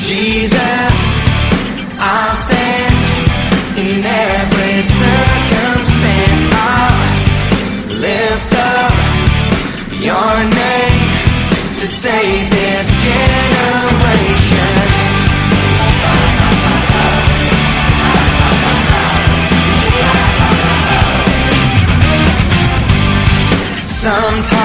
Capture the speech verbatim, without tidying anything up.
Jesus, I'll stand in every circumstance. I'll lift up your name to save this generation. Sometimes